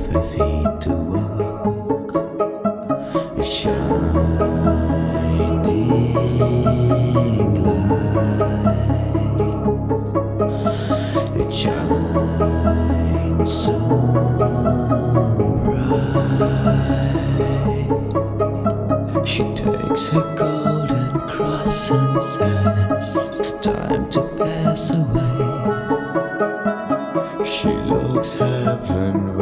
5 feet to walk. A shining light. It shines so bright. She takes her golden cross and says, time to pass away. She looks heaven